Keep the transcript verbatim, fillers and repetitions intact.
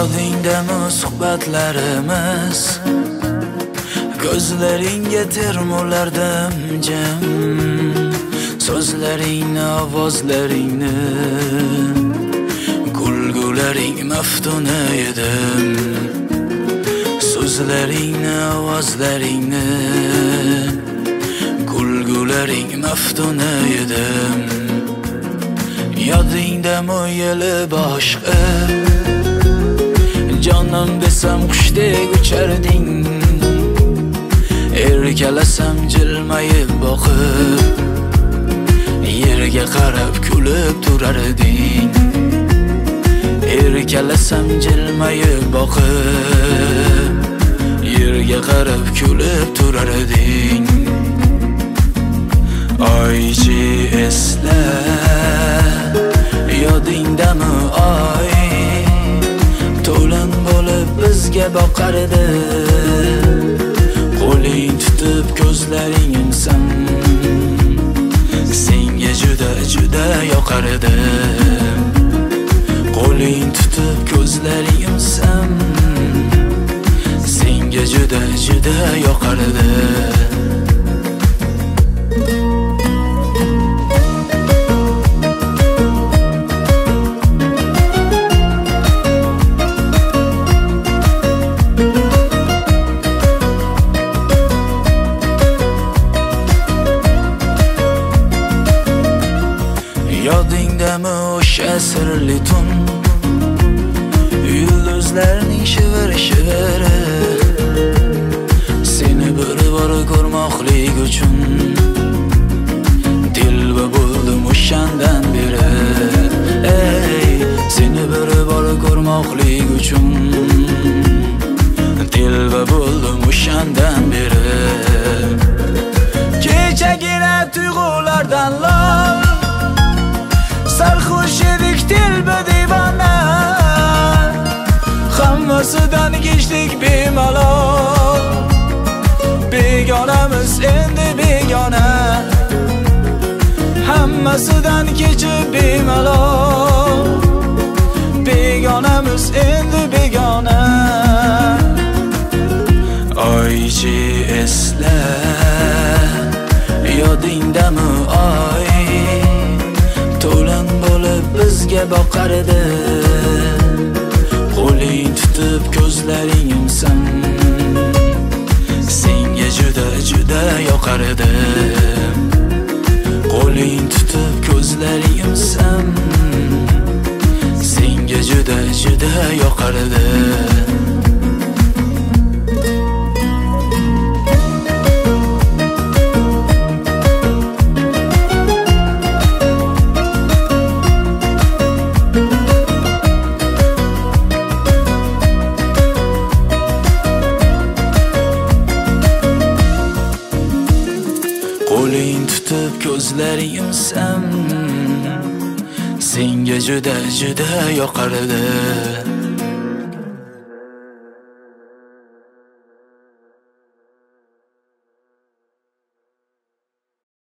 Yodingdami suhbatlarimiz, ko'zlaringga termulardim jam, so'zlaringni, ovozlaringni, kulgularing maftuna edim. So'zlaringni, ovozlaringni, kulgularing maftuna edim. Yodingdami yeli boshqa, jonim desam qushdek ucharding. Erkalasam jilmayib boqib, yerga qarab kulib turarding. Erkalasam jilmayib boqib, yerga qarab kulib turarding. Oychi esla, yodingdami oy, to'lin bo'lib bizga boqardi. Qo'ling tutib ko'zlaring yumsam, senga juda juda yoqardi. Qo'ling tutib ko'zlaring yumsam, senga juda juda yoqardi. Yodingdami o'sha sirli tun, yulduzlarning shivir-shiviri, seni bir bor ko'rmoqlik uchun dilba bo'ldim o'shandan beri. Ey, seni bir bor ko'rmoqlik uchun dilba bo'ldim o'shandan beri. Kechagina tuyg'ulardan lol, sarxush edik dilba divona, hammasidan kechdik bemalol. Begonamiz endi begona, hammasidan kechib bemalol. Begonamiz endi begona. Oychi esla, yodingdami oy, to'lin bo'lib bizga boqardi. Qo'ling tutib ko'zlaring yumsam, senga juda juda yoqardi. Qo'ling tutib ko'zlaring yumsam, senga juda juda yoqardi. Qo'ling tutib ko'zlaring yumsam, senga juda juda yoqardi.